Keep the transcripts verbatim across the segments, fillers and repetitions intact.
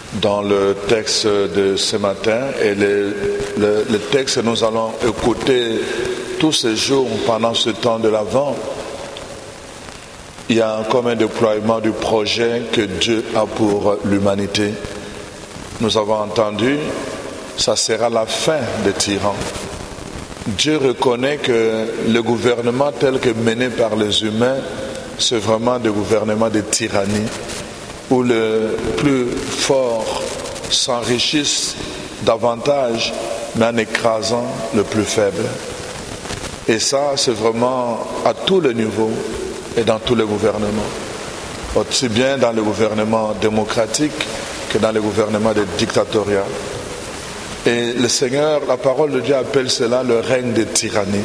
dans le texte de ce matin et le, le, le texte que nous allons écouter tous ces jours pendant ce temps de l'Avent. Il y a comme un déploiement du projet que Dieu a pour l'humanité. Nous avons entendu, ça sera la fin des tyrans. Dieu reconnaît que le gouvernement tel que mené par les humains, c'est vraiment des gouvernements de tyrannie, où le plus fort s'enrichisse davantage, mais en écrasant le plus faible. Et ça, c'est vraiment à tous les niveaux et dans tous les gouvernements. Aussi bien dans le gouvernement démocratique que dans le gouvernement dictatorial. Et le Seigneur, la parole de Dieu appelle cela le règne de tyrannie.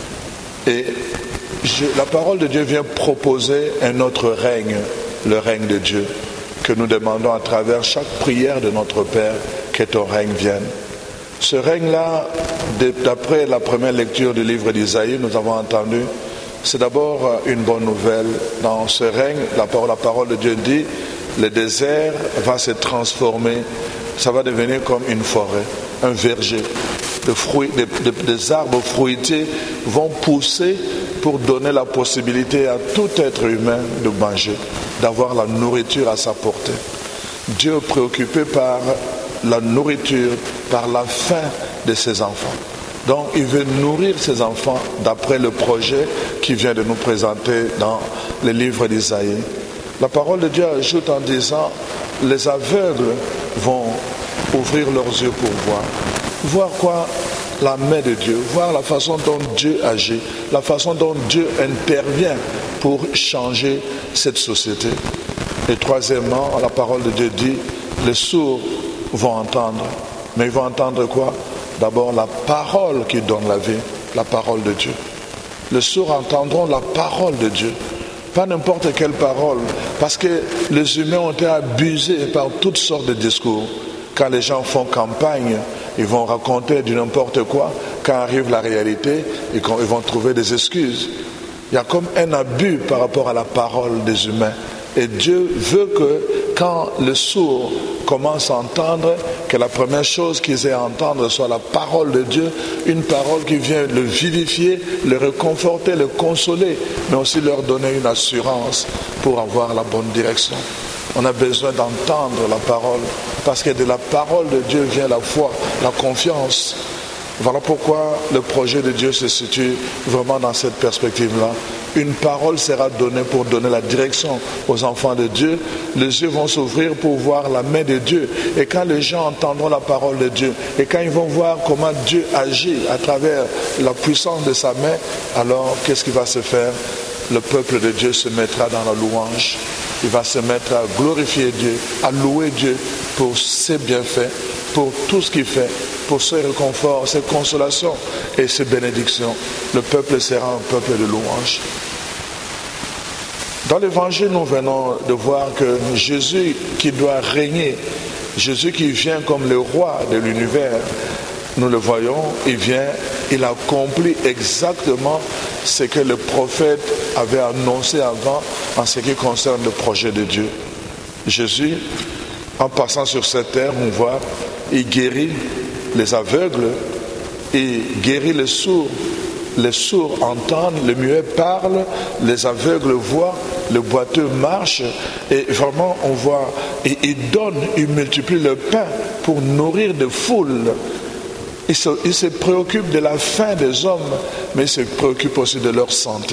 Et je, la parole de Dieu vient proposer un autre règne, le règne de Dieu, que nous demandons à travers chaque prière de notre Père, que ton règne vienne. Ce règne-là, d'après la première lecture du livre d'Isaïe, nous avons entendu, c'est d'abord une bonne nouvelle. Dans ce règne, la parole, la parole de Dieu dit, le désert va se transformer, ça va devenir comme une forêt, un verger. Des, fruits, des, des, des arbres fruitiers vont pousser pour donner la possibilité à tout être humain de manger, d'avoir la nourriture à sa portée. Dieu est préoccupé par la nourriture, par la faim de ses enfants. Donc il veut nourrir ses enfants d'après le projet qu'il vient de nous présenter dans le livre d'Isaïe. La parole de Dieu ajoute en disant, les aveugles vont ouvrir leurs yeux pour voir. Voir quoi? La main de Dieu, voir la façon dont Dieu agit, la façon dont Dieu intervient pour changer cette société. Et troisièmement, la parole de Dieu dit, les sourds vont entendre. Mais ils vont entendre quoi? D'abord la parole qui donne la vie, la parole de Dieu. Les sourds entendront la parole de Dieu. Pas n'importe quelle parole, parce que les humains ont été abusés par toutes sortes de discours. Quand les gens font campagne, ils vont raconter du n'importe quoi. Quand arrive la réalité, ils vont trouver des excuses. Il y a comme un abus par rapport à la parole des humains. Et Dieu veut que quand le sourd commence à entendre, que la première chose qu'ils aient à entendre soit la parole de Dieu, une parole qui vient le vivifier, le réconforter, le consoler, mais aussi leur donner une assurance pour avoir la bonne direction. On a besoin d'entendre la parole, parce que de la parole de Dieu vient la foi, la confiance. Voilà pourquoi le projet de Dieu se situe vraiment dans cette perspective-là. Une parole sera donnée pour donner la direction aux enfants de Dieu. Les yeux vont s'ouvrir pour voir la main de Dieu. Et quand les gens entendront la parole de Dieu, et quand ils vont voir comment Dieu agit à travers la puissance de sa main, alors qu'est-ce qui va se faire? Le peuple de Dieu se mettra dans la louange. Il va se mettre à glorifier Dieu, à louer Dieu pour ses bienfaits, pour tout ce qu'il fait, pour ses réconforts, ses consolations et ses bénédictions. Le peuple sera un peuple de louange. Dans l'évangile, nous venons de voir que Jésus qui doit régner, Jésus qui vient comme le roi de l'univers, nous le voyons, il vient, il accomplit exactement ce que le prophète avait annoncé avant en ce qui concerne le projet de Dieu. Jésus, en passant sur cette terre, on voit, il guérit les aveugles, il guérit les sourds. Les sourds entendent, les muets parlent, les aveugles voient, les boiteux marchent. Et vraiment, on voit, et il donne, il multiplie le pain pour nourrir des foules. Il se, il se préoccupe de la faim des hommes, mais il se préoccupe aussi de leur santé.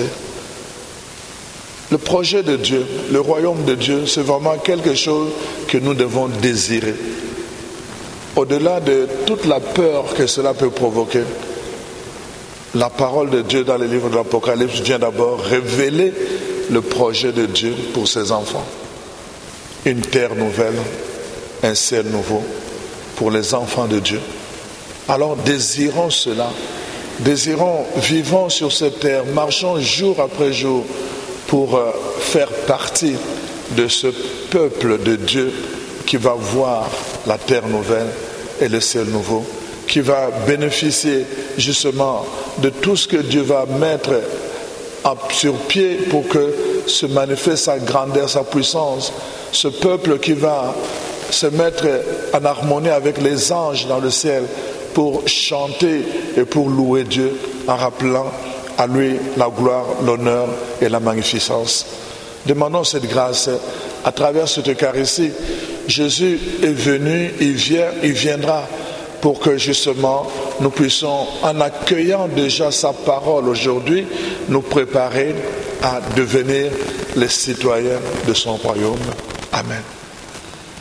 Le projet de Dieu, le royaume de Dieu, c'est vraiment quelque chose que nous devons désirer. Au-delà de toute la peur que cela peut provoquer, la parole de Dieu dans le livre de l'Apocalypse vient d'abord révéler le projet de Dieu pour ses enfants. Une terre nouvelle, un ciel nouveau pour les enfants de Dieu. Alors désirons cela, désirons, vivons sur cette terre, marchons jour après jour pour faire partie de ce peuple de Dieu qui va voir la terre nouvelle et le ciel nouveau, qui va bénéficier justement de tout ce que Dieu va mettre sur pied pour que se manifeste sa grandeur, sa puissance. Ce peuple qui va se mettre en harmonie avec les anges dans le ciel pour chanter et pour louer Dieu en rappelant à lui la gloire, l'honneur et la magnificence. Demandons cette grâce à travers cette Eucharistie. Jésus est venu, il vient, il viendra pour que justement nous puissions, en accueillant déjà sa parole aujourd'hui, nous préparer à devenir les citoyens de son royaume. Amen.